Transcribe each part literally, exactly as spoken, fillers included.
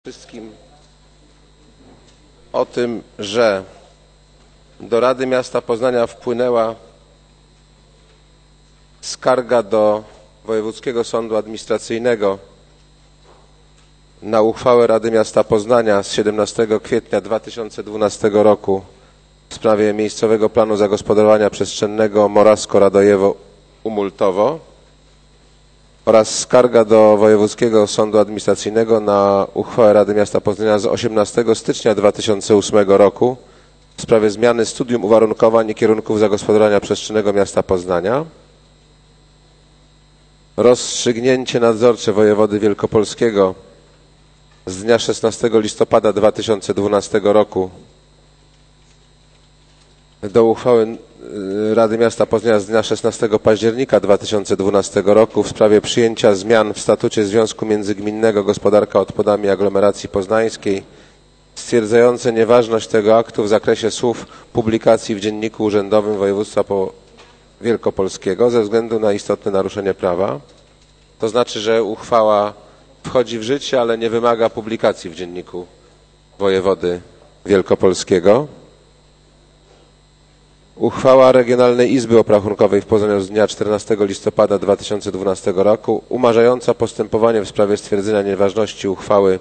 Wszystkim o tym, że do Rady Miasta Poznania wpłynęła skarga do Wojewódzkiego Sądu Administracyjnego na uchwałę Rady Miasta Poznania z siedemnastego kwietnia dwa tysiące dwunastego roku w sprawie miejscowego planu zagospodarowania przestrzennego Morawsko-Radojewo-Umultowo oraz skarga do Wojewódzkiego Sądu Administracyjnego na uchwałę Rady Miasta Poznania z osiemnastego stycznia dwa tysiące ósmego roku w sprawie zmiany studium uwarunkowań i kierunków zagospodarowania przestrzennego miasta Poznania. Rozstrzygnięcie nadzorcze wojewody wielkopolskiego z dnia szesnastego listopada dwa tysiące dwunastego roku do uchwały Rady Miasta Poznania z dnia szesnastego października dwa tysiące dwunastego roku w sprawie przyjęcia zmian w statucie Związku Międzygminnego Gospodarka Odpadami Aglomeracji Poznańskiej, stwierdzające nieważność tego aktu w zakresie słów publikacji w Dzienniku Urzędowym Województwa Wielkopolskiego ze względu na istotne naruszenie prawa. To znaczy, że uchwała wchodzi w życie, ale nie wymaga publikacji w Dzienniku Wojewody Wielkopolskiego. Uchwała Regionalnej Izby Obrachunkowej w Poznaniu z dnia czternastego listopada dwa tysiące dwunastego roku umarzająca postępowanie w sprawie stwierdzenia nieważności uchwały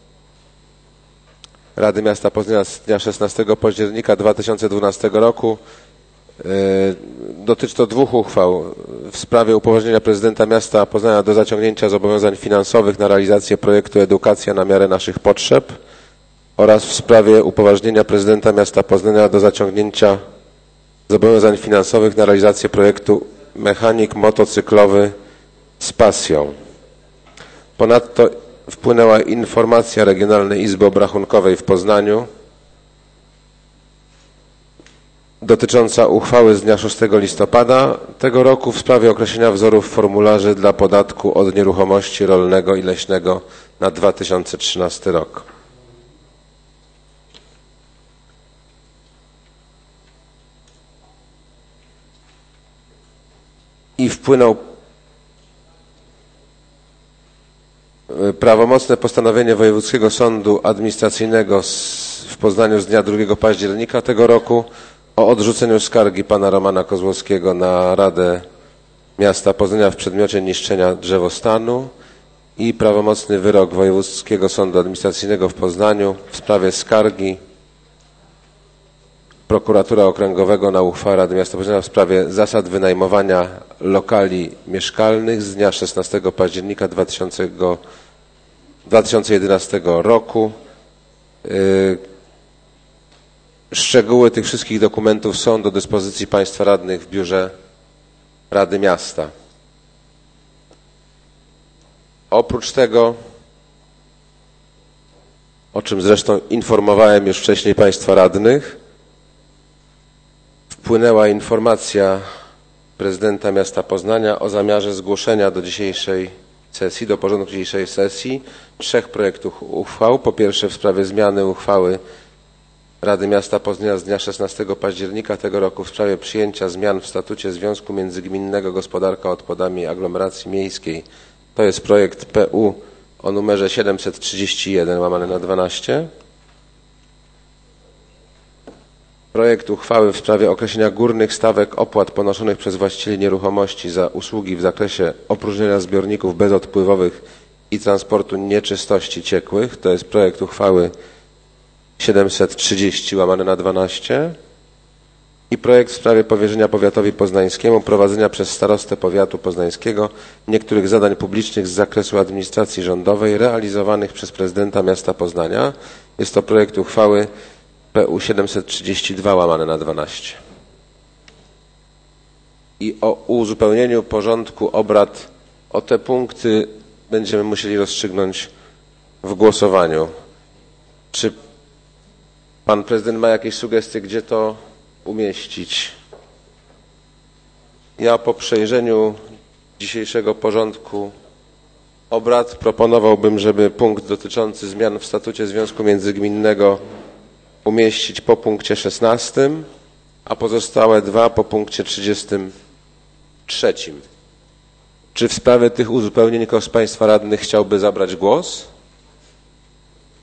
Rady Miasta Poznania z dnia szesnastego października dwa tysiące dwunastego roku. Dotyczy to dwóch uchwał w sprawie upoważnienia prezydenta miasta Poznania do zaciągnięcia zobowiązań finansowych na realizację projektu Edukacja na miarę naszych potrzeb oraz w sprawie upoważnienia prezydenta miasta Poznania do zaciągnięcia zobowiązań finansowych na realizację projektu Mechanik motocyklowy z pasją. Ponadto wpłynęła informacja Regionalnej Izby Obrachunkowej w Poznaniu dotycząca uchwały z dnia szóstego listopada tego roku w sprawie określenia wzorów formularzy dla podatku od nieruchomości rolnego i leśnego na dwa tysiące trzynasty rok. I wpłynął prawomocne postanowienie Wojewódzkiego Sądu Administracyjnego w Poznaniu z dnia drugiego października tego roku o odrzuceniu skargi pana Romana Kozłowskiego na Radę Miasta Poznania w przedmiocie niszczenia drzewostanu i prawomocny wyrok Wojewódzkiego Sądu Administracyjnego w Poznaniu w sprawie skargi Prokuratora Okręgowego na uchwałę Rady Miasta Poznania w sprawie zasad wynajmowania lokali mieszkalnych z dnia szesnastego października dwa tysiące jedenastego roku. Szczegóły tych wszystkich dokumentów są do dyspozycji Państwa radnych w Biurze Rady Miasta. Oprócz tego, o czym zresztą informowałem już wcześniej Państwa radnych, wpłynęła informacja prezydenta miasta Poznania o zamiarze zgłoszenia do dzisiejszej sesji, do porządku dzisiejszej sesji trzech projektów uchwał. Po pierwsze w sprawie zmiany uchwały Rady Miasta Poznania z dnia szesnastego października tego roku w sprawie przyjęcia zmian w statucie Związku Międzygminnego Gospodarka Odpadami Aglomeracji Miejskiej. To jest projekt P U o numerze siedemset trzydzieści jeden łamane na dwanaście. Projekt uchwały w sprawie określenia górnych stawek opłat ponoszonych przez właścicieli nieruchomości za usługi w zakresie opróżnienia zbiorników bezodpływowych i transportu nieczystości ciekłych. To jest projekt uchwały siedemset trzydzieści łamane na dwanaście. I projekt w sprawie powierzenia powiatowi poznańskiemu prowadzenia przez starostę powiatu poznańskiego niektórych zadań publicznych z zakresu administracji rządowej realizowanych przez prezydenta miasta Poznania. Jest to projekt uchwały P U siedemset trzydzieści dwa łamane na dwanaście. I o uzupełnieniu porządku obrad o te punkty będziemy musieli rozstrzygnąć w głosowaniu. Czy pan prezydent ma jakieś sugestie, gdzie to umieścić? Ja po przejrzeniu dzisiejszego porządku obrad proponowałbym, żeby punkt dotyczący zmian w statucie Związku Międzygminnego umieścić po punkcie szesnastym, a pozostałe dwa po punkcie trzydziestym trzecim. Czy w sprawie tych uzupełnień ktoś z Państwa radnych chciałby zabrać głos?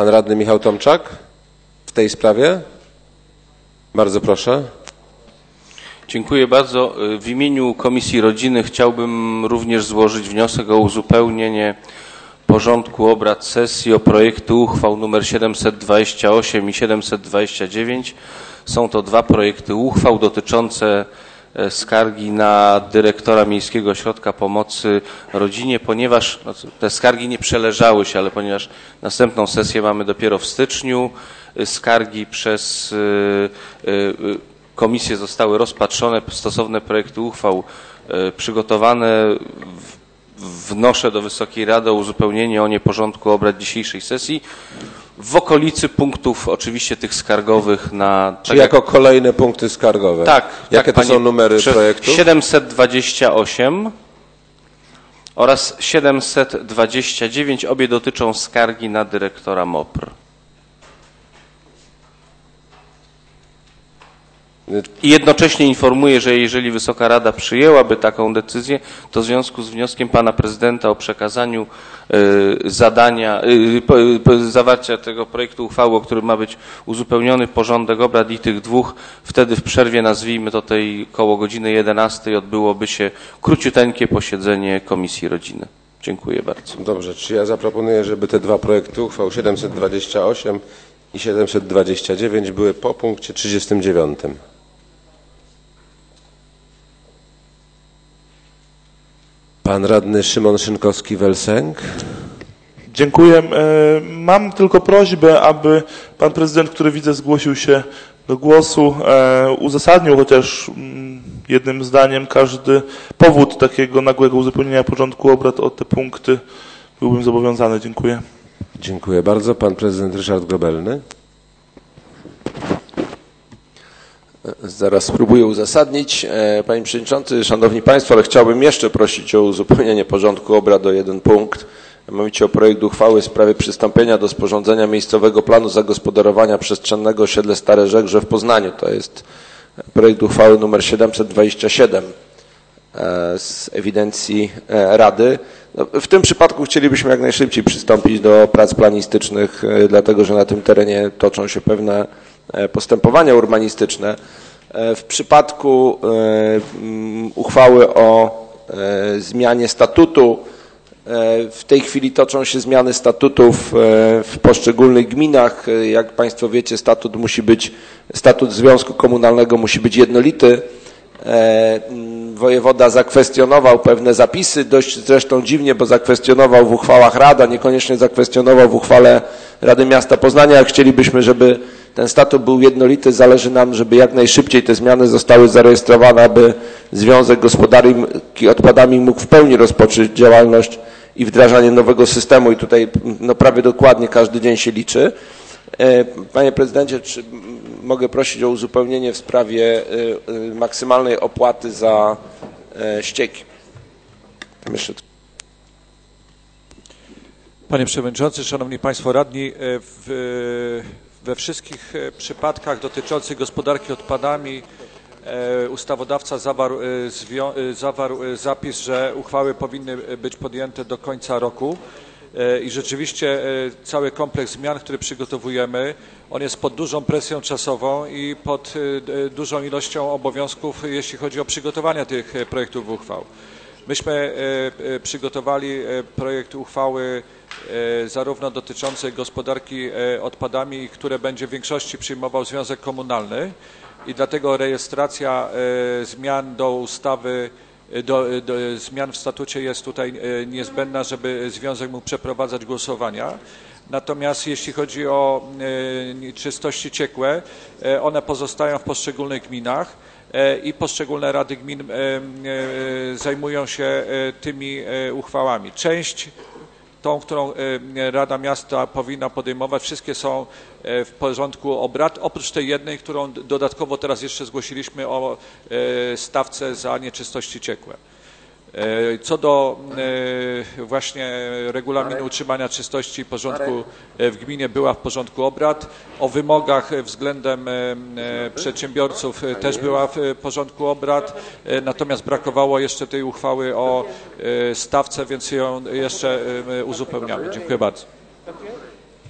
Pan radny Michał Tomczak w tej sprawie. Bardzo proszę. Dziękuję bardzo. W imieniu Komisji Rodziny chciałbym również złożyć wniosek o uzupełnienie porządku obrad sesji o projekty uchwał nr siedemset dwadzieścia osiem i siedemset dwadzieścia dziewięć. Są to dwa projekty uchwał dotyczące skargi na dyrektora Miejskiego Ośrodka Pomocy Rodzinie, ponieważ no, te skargi nie przeleżały się, ale ponieważ następną sesję mamy dopiero w styczniu, skargi przez komisje zostały rozpatrzone, stosowne projekty uchwał przygotowane. Wnoszę do Wysokiej Rady o uzupełnienie o nie porządku obrad dzisiejszej sesji w okolicy punktów oczywiście tych skargowych na... Czyli tak jako jak, kolejne punkty skargowe? Tak. Jakie tak, to są numery projektów? siedemset dwadzieścia osiem oraz siedemset dwadzieścia dziewięć. Obie dotyczą skargi na dyrektora M O P R. I jednocześnie informuję, że jeżeli Wysoka Rada przyjęłaby taką decyzję, to w związku z wnioskiem pana prezydenta o przekazaniu y, zadania, y, y, zawarcia tego projektu uchwały, o którym ma być uzupełniony porządek obrad i tych dwóch, wtedy w przerwie, nazwijmy to tej koło godziny jedenastej, odbyłoby się króciuteńkie posiedzenie Komisji Rodziny. Dziękuję bardzo. Dobrze, czy ja zaproponuję, żeby te dwa projekty uchwał siedemset dwadzieścia osiem i siedemset dwadzieścia dziewięć były po punkcie trzydziestym dziewiątym. Pan radny Szymon Szynkowski-Welsenk. Dziękuję. Mam tylko prośbę, aby pan prezydent, który widzę zgłosił się do głosu, uzasadnił chociaż jednym zdaniem każdy powód takiego nagłego uzupełnienia porządku obrad o te punkty. Byłbym zobowiązany. Dziękuję. Dziękuję bardzo. Pan prezydent Ryszard Grobelny. Zaraz spróbuję uzasadnić. Panie Przewodniczący, Szanowni Państwo, ale chciałbym jeszcze prosić o uzupełnienie porządku obrad o jeden punkt, mianowicie o projekt uchwały w sprawie przystąpienia do sporządzenia miejscowego planu zagospodarowania przestrzennego osiedle Stare Żegrze w Poznaniu. To jest projekt uchwały nr siedemset dwadzieścia siedem z ewidencji Rady. No, w tym przypadku chcielibyśmy jak najszybciej przystąpić do prac planistycznych, dlatego że na tym terenie toczą się pewne postępowania urbanistyczne. W przypadku uchwały o zmianie statutu, w tej chwili toczą się zmiany statutów w poszczególnych gminach. Jak Państwo wiecie, statut musi być, statut związku komunalnego musi być jednolity. Wojewoda zakwestionował pewne zapisy, dość zresztą dziwnie, bo zakwestionował w uchwałach Rada, niekoniecznie zakwestionował w uchwale Rady Miasta Poznania. Jak chcielibyśmy, żeby ten statut był jednolity, zależy nam, żeby jak najszybciej te zmiany zostały zarejestrowane, aby Związek Gospodarki Odpadami mógł w pełni rozpocząć działalność i wdrażanie nowego systemu i tutaj no, prawie dokładnie każdy dzień się liczy. Panie Prezydencie, czy mogę prosić o uzupełnienie w sprawie maksymalnej opłaty za ścieki? Myślę, Panie Przewodniczący, Szanowni Państwo Radni, w, we wszystkich przypadkach dotyczących gospodarki odpadami ustawodawca zawarł, zawarł zapis, że uchwały powinny być podjęte do końca roku. I rzeczywiście cały kompleks zmian, który przygotowujemy, on jest pod dużą presją czasową i pod dużą ilością obowiązków, jeśli chodzi o przygotowanie tych projektów uchwał. Myśmy przygotowali projekt uchwały zarówno dotyczącej gospodarki odpadami, które będzie w większości przyjmował Związek Komunalny i dlatego rejestracja zmian do ustawy Do, do, zmian w statucie jest tutaj niezbędna, żeby Związek mógł przeprowadzać głosowania. Natomiast jeśli chodzi o e, czystości ciekłe, e, one pozostają w poszczególnych gminach e, i poszczególne rady gmin e, e, zajmują się e, tymi e, uchwałami. Część tą, którą Rada Miasta powinna podejmować, wszystkie są w porządku obrad, oprócz tej jednej, którą dodatkowo teraz jeszcze zgłosiliśmy o stawce za nieczystości ciekłe. Co do właśnie regulaminu utrzymania czystości i porządku w gminie była w porządku obrad. O wymogach względem przedsiębiorców też była w porządku obrad. Natomiast brakowało jeszcze tej uchwały o stawce, więc ją jeszcze uzupełniamy. Dziękuję bardzo.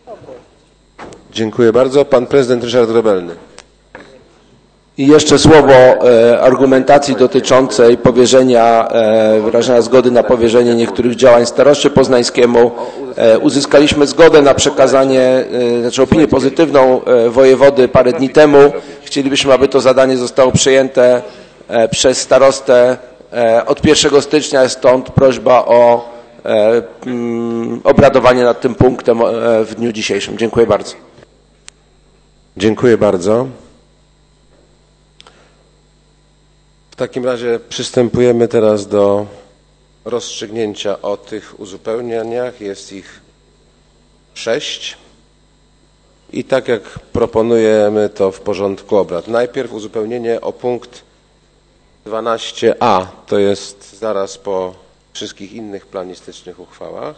Dziękuję bardzo. Pan prezydent Ryszard Grobelny. I jeszcze słowo e, argumentacji dotyczącej powierzenia, e, wyrażenia zgody na powierzenie niektórych działań staroście poznańskiemu. E, uzyskaliśmy zgodę na przekazanie, e, znaczy opinię pozytywną e, wojewody parę dni temu. Chcielibyśmy, aby to zadanie zostało przejęte e, przez starostę e, od pierwszego stycznia, stąd prośba o e, mm, obradowanie nad tym punktem e, w dniu dzisiejszym. Dziękuję bardzo. Dziękuję bardzo. W takim razie przystępujemy teraz do rozstrzygnięcia o tych uzupełnieniach. Jest ich sześć. I tak jak proponujemy to w porządku obrad. Najpierw uzupełnienie o punkt dwanaście a. To jest zaraz po wszystkich innych planistycznych uchwałach.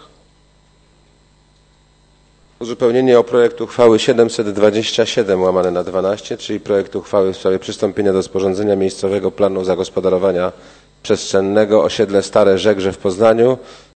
Uzupełnienie o projekt uchwały siedemset dwadzieścia siedem łamane na dwanaście, czyli projekt uchwały w sprawie przystąpienia do sporządzenia miejscowego planu zagospodarowania przestrzennego osiedle Stare Żegrze w Poznaniu